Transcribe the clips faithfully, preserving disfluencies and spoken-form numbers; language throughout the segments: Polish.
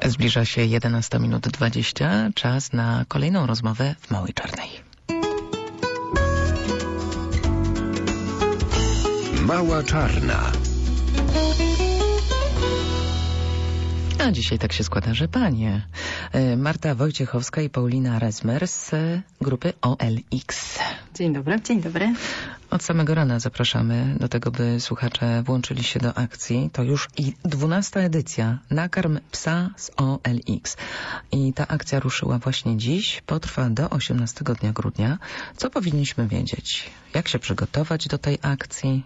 Zbliża się jedenasta minut dwadzieścia. Czas na kolejną rozmowę w Małej Czarnej. Mała Czarna. A dzisiaj tak się składa, że panie. Marta Wojciechowska i Paulina Rezmer z grupy O L X. Dzień dobry. Dzień dobry. Od samego rana zapraszamy do tego, by słuchacze włączyli się do akcji. To już i dwunasta edycja Nakarm psa z O L X. I ta akcja ruszyła właśnie dziś. Potrwa do osiemnastego dnia grudnia. Co powinniśmy wiedzieć? Jak się przygotować do tej akcji?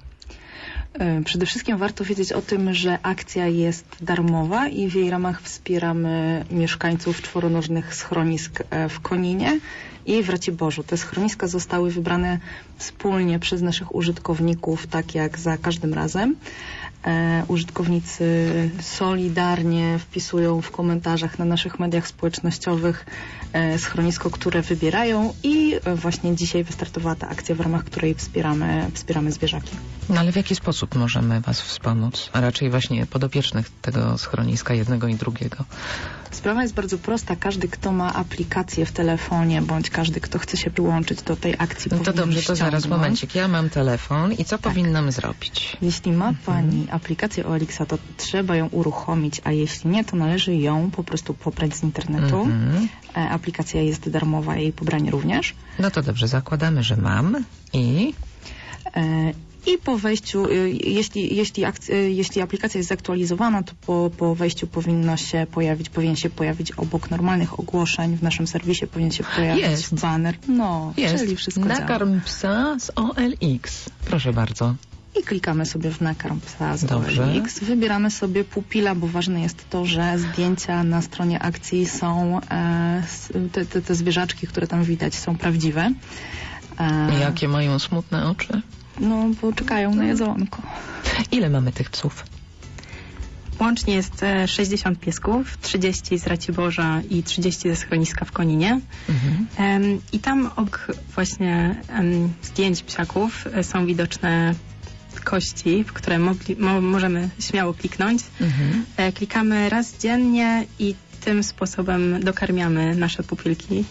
Przede wszystkim warto wiedzieć o tym, że akcja jest darmowa i w jej ramach wspieramy mieszkańców czworonożnych schronisk w Koninie i w Raciborzu. Te schroniska zostały wybrane wspólnie przez naszych użytkowników, tak jak za każdym razem. E, użytkownicy solidarnie wpisują w komentarzach na naszych mediach społecznościowych e, schronisko, które wybierają i właśnie dzisiaj wystartowała ta akcja, w ramach której wspieramy, wspieramy zwierzaki. No ale w jaki sposób możemy was wspomóc? A raczej właśnie podopiecznych tego schroniska jednego i drugiego. Sprawa jest bardzo prosta. Każdy, kto ma aplikację w telefonie, bądź każdy, kto chce się przyłączyć do tej akcji, no to dobrze, to ściągnąć. zaraz momencik. Ja mam telefon i co tak. powinnam zrobić? Jeśli ma pani aplikację O L X-a, to trzeba ją uruchomić, a jeśli nie, to należy ją po prostu pobrać z internetu. Mm-hmm. E, aplikacja jest darmowa, jej pobranie również. No to dobrze, zakładamy, że mam i... E, I po wejściu, jeśli, jeśli, akcja, jeśli aplikacja jest zaktualizowana, to po, po wejściu powinno się pojawić, powinien się pojawić obok normalnych ogłoszeń w naszym serwisie, powinien się pojawić jest. baner. No, jest. czyli wszystko Nakarm działa. psa z O L X. Proszę bardzo. I klikamy sobie w Nakarm psa z Dobrze. O L X. Wybieramy sobie pupila, bo ważne jest to, że zdjęcia na stronie akcji są, e, te, te, te zwierzaczki, które tam widać, są prawdziwe. E, Jakie mają smutne oczy? No, bo czekają na jedzonko. Ile mamy tych psów? Łącznie jest sześćdziesiąt piesków, trzydzieści z Raciborza i trzydzieści ze schroniska w Koninie. Mhm. Um, I tam obok właśnie um, zdjęć psiaków są widoczne kości, w które mogli, mo, możemy śmiało kliknąć. Mhm. E, klikamy raz dziennie i tym sposobem dokarmiamy nasze pupilki.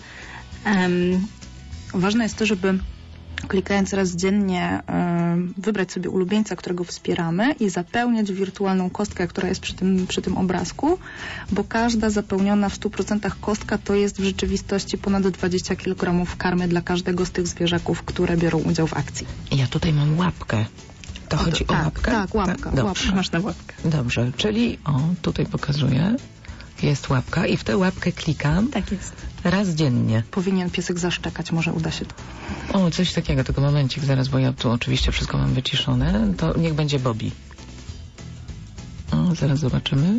Um, Ważne jest to, żeby klikając raz dziennie y, wybrać sobie ulubieńca, którego wspieramy i zapełniać wirtualną kostkę, która jest przy tym, przy tym obrazku, bo każda zapełniona w stu procentach kostka to jest w rzeczywistości ponad dwadzieścia kilogramów karmy dla każdego z tych zwierzaków, które biorą udział w akcji. Ja tutaj mam łapkę. To o, chodzi to, o tak, łapkę? Tak, łapka. Tak, łapka. Masz na łapkę. Dobrze, czyli o, tutaj pokazuję. Jest łapka i w tę łapkę klikam. Tak jest. Raz dziennie. Powinien piesek zaszczekać, może uda się to. O, coś takiego, tylko momencik zaraz, bo ja tu oczywiście wszystko mam wyciszone. To niech będzie Bobby. O, zaraz zobaczymy.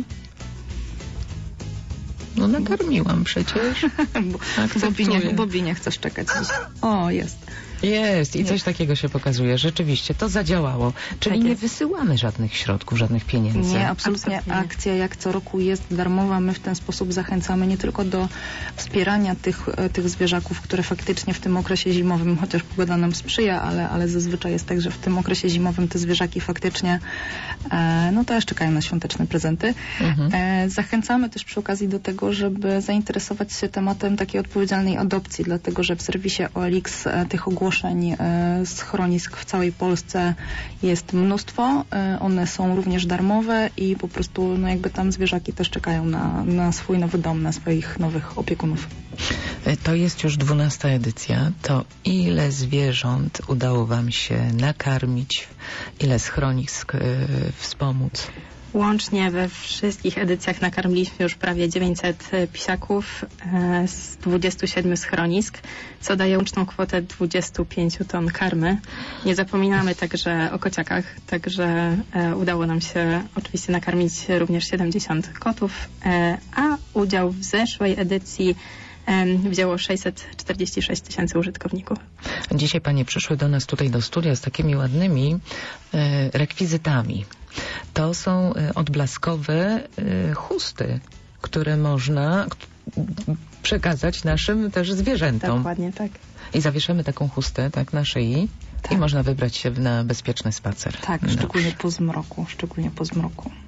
No nakarmiłam przecież. Bobby nie, Bobby nie chce szczekać. O, jest. Jest i coś takiego się pokazuje. Rzeczywiście, to zadziałało. Czyli tak nie wysyłamy żadnych środków, żadnych pieniędzy. Nie, absolutnie. absolutnie. Akcja jak co roku jest darmowa. My w ten sposób zachęcamy nie tylko do wspierania tych, tych zwierzaków, które faktycznie w tym okresie zimowym, chociaż pogoda nam sprzyja, ale, ale zazwyczaj jest tak, że w tym okresie zimowym te zwierzaki faktycznie e, no też czekają na świąteczne prezenty. Mhm. E, zachęcamy też przy okazji do tego, żeby zainteresować się tematem takiej odpowiedzialnej adopcji, dlatego że w serwisie O L X e, tych ogłoszeń schronisk w całej Polsce jest mnóstwo. One są również darmowe i po prostu no jakby tam zwierzaki też czekają na, na swój nowy dom, na swoich nowych opiekunów. To jest już dwunasta edycja. To ile zwierząt udało wam się nakarmić? Ile schronisk wspomóc? Łącznie we wszystkich edycjach nakarmiliśmy już prawie dziewięćset psiaków e, z dwudziestu siedmiu schronisk, co daje łączną kwotę dwadzieścia pięć ton karmy. Nie zapominamy także o kociakach, także e, udało nam się oczywiście nakarmić również siedemdziesiąt kotów, e, a udział w zeszłej edycji wzięło sześćset czterdzieści sześć tysięcy użytkowników. Dzisiaj panie przyszły do nas tutaj do studia z takimi ładnymi e, rekwizytami. To są e, odblaskowe e, chusty, które można przekazać naszym też zwierzętom. Dokładnie, tak. I zawieszamy taką chustę tak na szyi tak. I można wybrać się na bezpieczny spacer. Tak, szczególnie po zmroku, szczególnie po zmroku.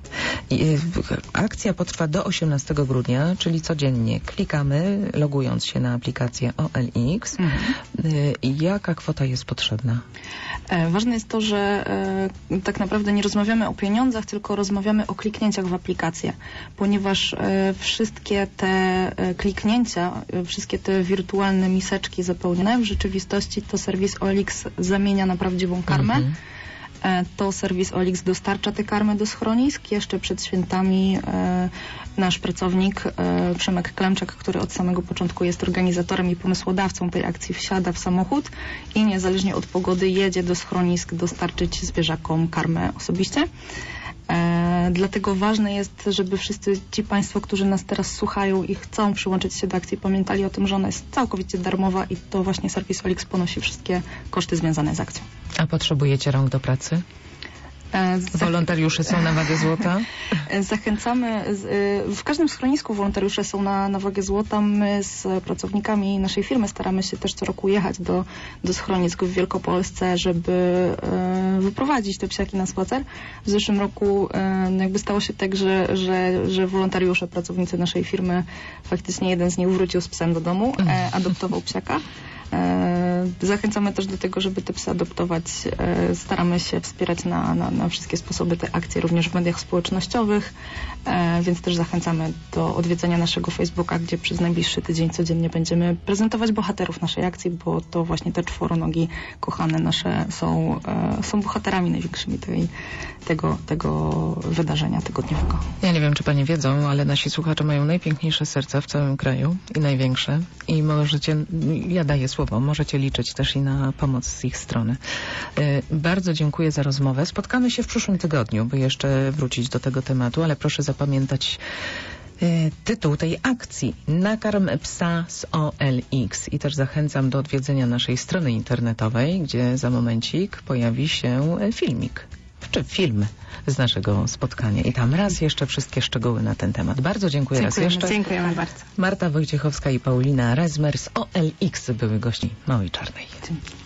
I, y, akcja potrwa do osiemnastego grudnia, czyli codziennie klikamy, logując się na aplikację O L X. Mhm. Y, jaka kwota jest potrzebna? E, ważne jest to, że e, tak naprawdę nie rozmawiamy o pieniądzach, tylko rozmawiamy o kliknięciach w aplikację, ponieważ e, wszystkie te e, kliknięcia, e, wszystkie te wirtualne miseczki zapełnione, w rzeczywistości to serwis O L X zamienia na prawdziwą karmę. Mhm. E, to serwis O L X dostarcza tę karmę do schronisk. Jeszcze przed świętami e, nasz pracownik e, Przemek Klemczak, który od samego początku jest organizatorem i pomysłodawcą tej akcji, wsiada w samochód i niezależnie od pogody jedzie do schronisk dostarczyć zwierzakom karmę osobiście. E, dlatego ważne jest, żeby wszyscy ci Państwo, którzy nas teraz słuchają i chcą przyłączyć się do akcji, pamiętali o tym, że ona jest całkowicie darmowa i to właśnie serwis O L X ponosi wszystkie koszty związane z akcją. A potrzebujecie rąk do pracy? Wolontariusze są na wagę złota? Zachęcamy. W każdym schronisku wolontariusze są na, na wagę złota. My z pracownikami naszej firmy staramy się też co roku jechać do, do schronisk w Wielkopolsce, żeby e, wyprowadzić te psiaki na spacer. W zeszłym roku e, jakby stało się tak, że, że, że wolontariusze, pracownicy naszej firmy, faktycznie jeden z nich wrócił z psem do domu, e, adoptował psiaka. Zachęcamy też do tego, żeby te psy adoptować. Staramy się wspierać na, na, na wszystkie sposoby te akcje, również w mediach społecznościowych, więc też zachęcamy do odwiedzenia naszego Facebooka, gdzie przez najbliższy tydzień codziennie będziemy prezentować bohaterów naszej akcji, bo to właśnie te czworonogi kochane nasze są, są bohaterami największymi tej, tego, tego wydarzenia tygodniowego. Ja nie wiem, czy Panie wiedzą, ale nasi słuchacze mają najpiękniejsze serca w całym kraju i największe. I możecie, ja daję słowo, możecie liczyć też i na pomoc z ich strony. Bardzo dziękuję za rozmowę. Spotkamy się w przyszłym tygodniu, by jeszcze wrócić do tego tematu, ale proszę zapamiętać tytuł tej akcji: Nakarm psa z O L X. I też zachęcam do odwiedzenia naszej strony internetowej, gdzie za momencik pojawi się filmik, czy film z naszego spotkania. I tam raz jeszcze wszystkie szczegóły na ten temat. Bardzo dziękuję Dziękujemy, raz jeszcze. Dziękujemy bardzo. Marta Wojciechowska i Paulina Rezmer z O L X były gości Małej Czarnej. Dzięki.